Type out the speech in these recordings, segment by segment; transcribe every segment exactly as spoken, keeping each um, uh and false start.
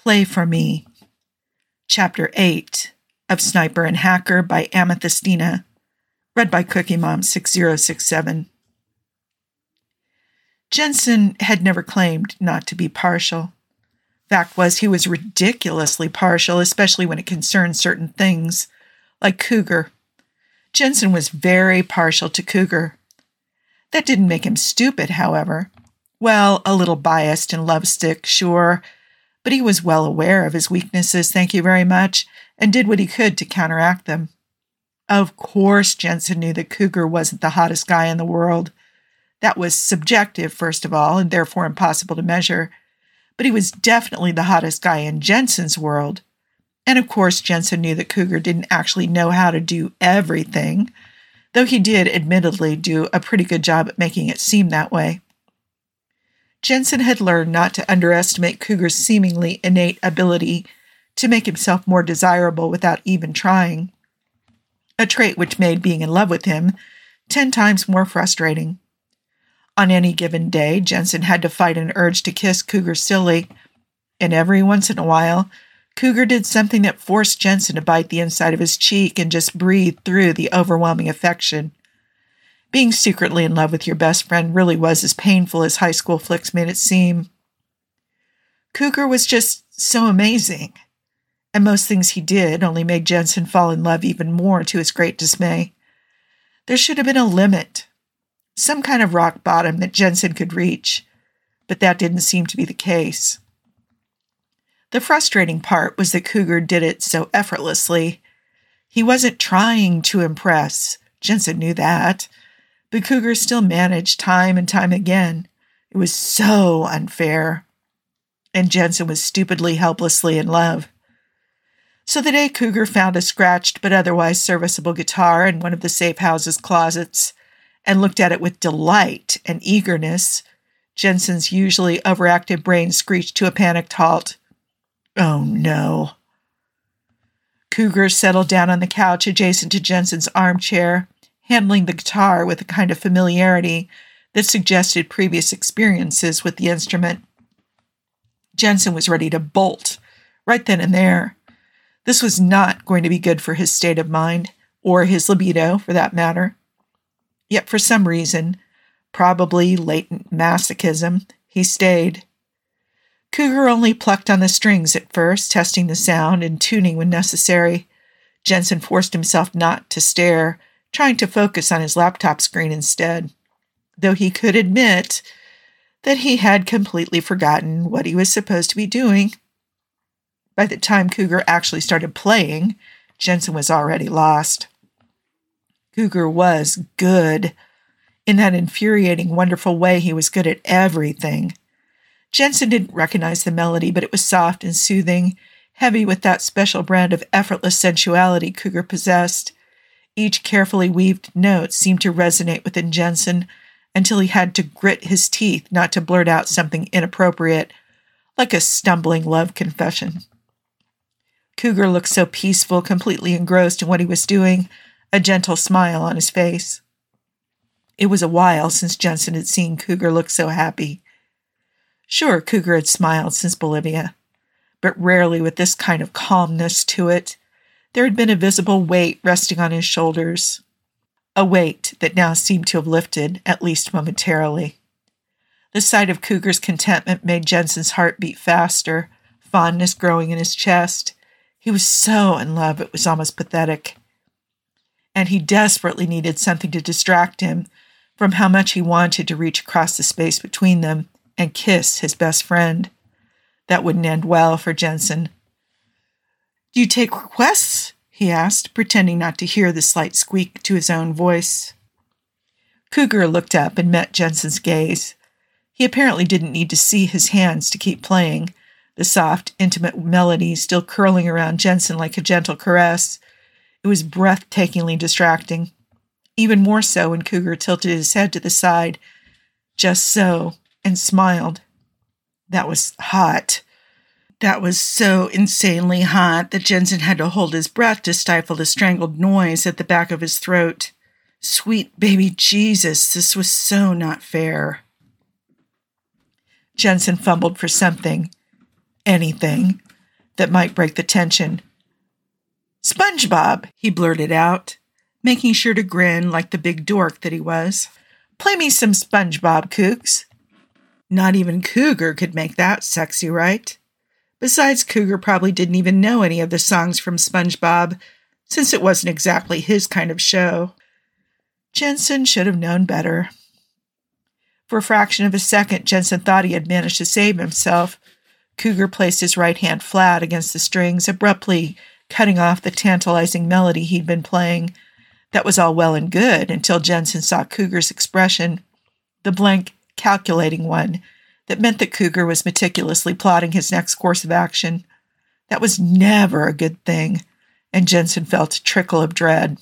Play for Me, Chapter eight of Sniper and Hacker by Amethystina, read by Cookie Mom six zero six seven. Jensen had never claimed not to be partial. Fact was, he was ridiculously partial, especially when it concerned certain things, like Cougar. Jensen was very partial to Cougar. That didn't make him stupid, however. Well, a little biased and lovesick, sure, but he was well aware of his weaknesses, thank you very much, and did what he could to counteract them. Of course, Jensen knew that Cougar wasn't the hottest guy in the world. That was subjective, first of all, and therefore impossible to measure. But he was definitely the hottest guy in Jensen's world. And of course, Jensen knew that Cougar didn't actually know how to do everything, though he did admittedly do a pretty good job at making it seem that way. Jensen had learned not to underestimate Cougar's seemingly innate ability to make himself more desirable without even trying, a trait which made being in love with him ten times more frustrating. On any given day, Jensen had to fight an urge to kiss Cougar silly, and every once in a while, Cougar did something that forced Jensen to bite the inside of his cheek and just breathe through the overwhelming affection. Being secretly in love with your best friend really was as painful as high school flicks made it seem. Cougar was just so amazing, and most things he did only made Jensen fall in love even more to his great dismay. There should have been a limit, some kind of rock bottom that Jensen could reach, but that didn't seem to be the case. The frustrating part was that Cougar did it so effortlessly. He wasn't trying to impress. Jensen knew that. But Cougar still managed time and time again. It was so unfair. And Jensen was stupidly, helplessly in love. So the day Cougar found a scratched but otherwise serviceable guitar in one of the safe house's closets and looked at it with delight and eagerness, Jensen's usually overactive brain screeched to a panicked halt. Oh, no. Cougar settled down on the couch adjacent to Jensen's armchair, handling the guitar with a kind of familiarity that suggested previous experiences with the instrument. Jensen was ready to bolt, right then and there. This was not going to be good for his state of mind, or his libido, for that matter. Yet for some reason, probably latent masochism, he stayed. Cougar only plucked on the strings at first, testing the sound and tuning when necessary. Jensen forced himself not to stare, trying to focus on his laptop screen instead, though he could admit that he had completely forgotten what he was supposed to be doing. By the time Cougar actually started playing, Jensen was already lost. Cougar was good. In that infuriating, wonderful way, he was good at everything. Jensen didn't recognize the melody, but it was soft and soothing, heavy with that special brand of effortless sensuality Cougar possessed. Each carefully weaved note seemed to resonate within Jensen until he had to grit his teeth not to blurt out something inappropriate, like a stumbling love confession. Cougar looked so peaceful, completely engrossed in what he was doing, a gentle smile on his face. It was a while since Jensen had seen Cougar look so happy. Sure, Cougar had smiled since Bolivia, but rarely with this kind of calmness to it. There had been a visible weight resting on his shoulders, a weight that now seemed to have lifted, at least momentarily. The sight of Cougar's contentment made Jensen's heart beat faster, fondness growing in his chest. He was so in love it was almost pathetic. And he desperately needed something to distract him from how much he wanted to reach across the space between them and kiss his best friend. That wouldn't end well for Jensen. "Do you take requests?" he asked, pretending not to hear the slight squeak to his own voice. Cougar looked up and met Jensen's gaze. He apparently didn't need to see his hands to keep playing, the soft, intimate melody still curling around Jensen like a gentle caress. It was breathtakingly distracting, even more so when Cougar tilted his head to the side, just so, and smiled. That was hot. That was so insanely hot that Jensen had to hold his breath to stifle the strangled noise at the back of his throat. Sweet baby Jesus, this was so not fair. Jensen fumbled for something. Anything. that might break the tension. "SpongeBob," he blurted out, making sure to grin like the big dork that he was. "Play me some SpongeBob, Cougs." Not even Cougar could make that sexy, right? Besides, Cougar probably didn't even know any of the songs from SpongeBob, since it wasn't exactly his kind of show. Jensen should have known better. For a fraction of a second, Jensen thought he had managed to save himself. Cougar placed his right hand flat against the strings, abruptly cutting off the tantalizing melody he'd been playing. That was all well and good until Jensen saw Cougar's expression, the blank, calculating one, that meant that Cougar was meticulously plotting his next course of action. That was never a good thing, and Jensen felt a trickle of dread.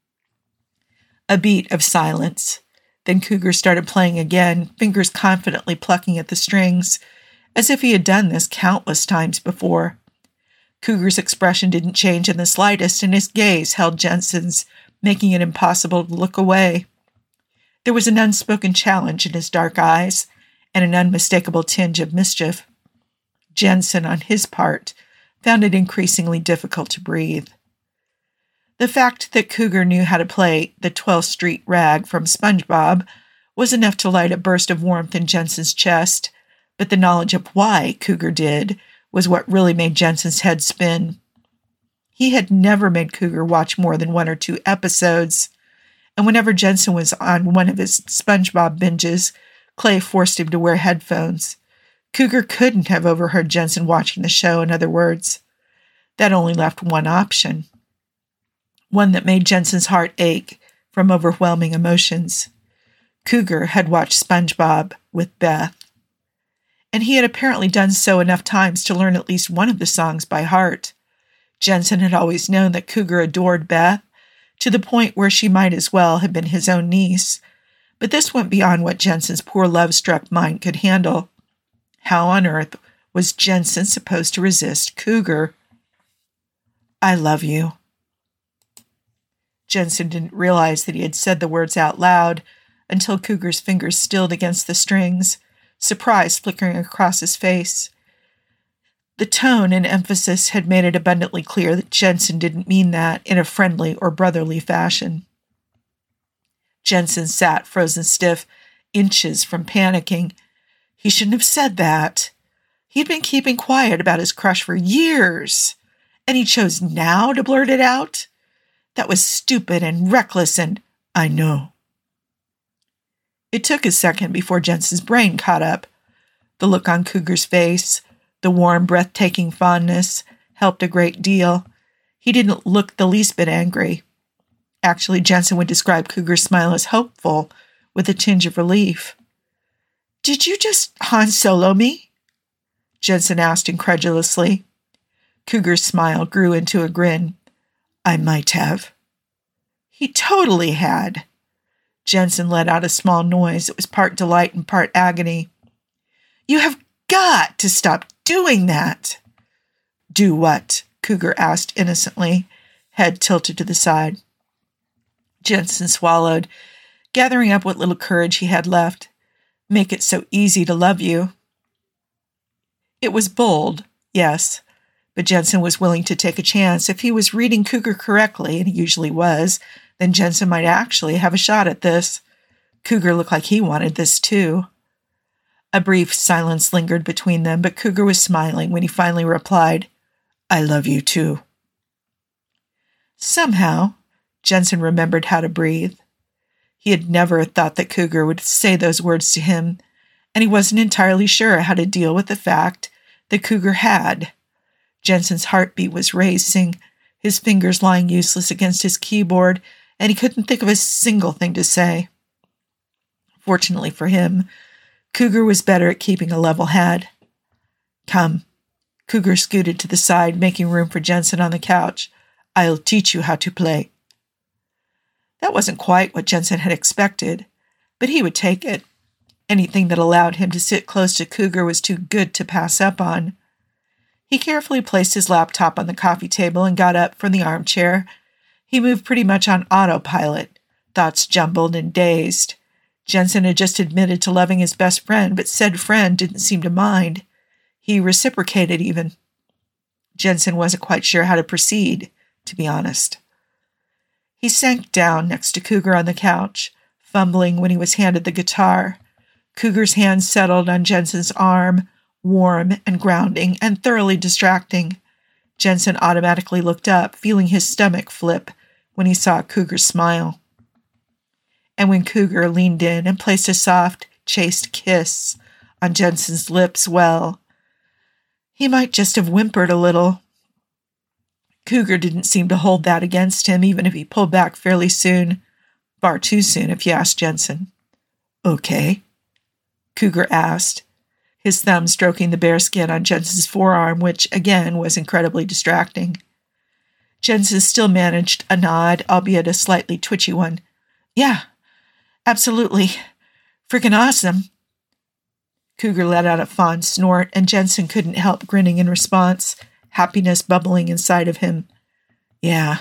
A beat of silence. Then Cougar started playing again, fingers confidently plucking at the strings, as if he had done this countless times before. Cougar's expression didn't change in the slightest, and his gaze held Jensen's, making it impossible to look away. There was an unspoken challenge in his dark eyes, and an unmistakable tinge of mischief. Jensen, on his part, found it increasingly difficult to breathe. The fact that Cougar knew how to play the twelfth Street Rag from SpongeBob was enough to light a burst of warmth in Jensen's chest, but the knowledge of why Cougar did was what really made Jensen's head spin. He had never made Cougar watch more than one or two episodes, and whenever Jensen was on one of his SpongeBob binges, Clay forced him to wear headphones. Cougar couldn't have overheard Jensen watching the show, in other words. That only left one option. One that made Jensen's heart ache from overwhelming emotions. Cougar had watched SpongeBob with Beth, and he had apparently done so enough times to learn at least one of the songs by heart. Jensen had always known that Cougar adored Beth, to the point where she might as well have been his own niece, but this went beyond what Jensen's poor love-struck mind could handle. How on earth was Jensen supposed to resist Cougar? "I love you." Jensen didn't realize that he had said the words out loud until Cougar's fingers stilled against the strings, surprise flickering across his face. The tone and emphasis had made it abundantly clear that Jensen didn't mean that in a friendly or brotherly fashion. Jensen sat frozen stiff, inches from panicking. He shouldn't have said that. He'd been keeping quiet about his crush for years, and he chose now to blurt it out? That was stupid and reckless and, I know. It took a second before Jensen's brain caught up. The look on Cougar's face, the warm, breathtaking fondness, helped a great deal. He didn't look the least bit angry. Actually, Jensen would describe Cougar's smile as hopeful, with a tinge of relief. "Did you just Han Solo me?" Jensen asked incredulously. Cougar's smile grew into a grin. "I might have." He totally had. Jensen let out a small noise that was part delight and part agony. "You have got to stop doing that." "Do what?" Cougar asked innocently, head tilted to the side. Jensen swallowed, gathering up what little courage he had left. "Make it so easy to love you." It was bold, yes, but Jensen was willing to take a chance. If he was reading Cougar correctly, and he usually was, then Jensen might actually have a shot at this. Cougar looked like he wanted this too. A brief silence lingered between them, but Cougar was smiling when he finally replied, "I love you too." Somehow, Jensen remembered how to breathe. He had never thought that Cougar would say those words to him, and he wasn't entirely sure how to deal with the fact that Cougar had. Jensen's heartbeat was racing, his fingers lying useless against his keyboard, and he couldn't think of a single thing to say. Fortunately for him, Cougar was better at keeping a level head. "Come." Cougar scooted to the side, making room for Jensen on the couch. "I'll teach you how to play." That wasn't quite what Jensen had expected, but he would take it. Anything that allowed him to sit close to Cougar was too good to pass up on. He carefully placed his laptop on the coffee table and got up from the armchair. He moved pretty much on autopilot, thoughts jumbled and dazed. Jensen had just admitted to loving his best friend, but said friend didn't seem to mind. He reciprocated even. Jensen wasn't quite sure how to proceed, to be honest. He sank down next to Cougar on the couch, fumbling when he was handed the guitar. Cougar's hand settled on Jensen's arm, warm and grounding and thoroughly distracting. Jensen automatically looked up, feeling his stomach flip when he saw Cougar smile. And when Cougar leaned in and placed a soft, chaste kiss on Jensen's lips, well, he might just have whimpered a little. Cougar didn't seem to hold that against him, even if he pulled back fairly soon. Far too soon, if you asked Jensen. Okay, Cougar asked, his thumb stroking the bare skin on Jensen's forearm, which, again, was incredibly distracting. Jensen still managed a nod, albeit a slightly twitchy one. Yeah, absolutely. Freaking awesome. Cougar let out a fond snort, and Jensen couldn't help grinning in response, happiness bubbling inside of him. Yeah,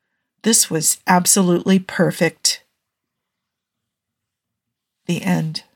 this was absolutely perfect. The end.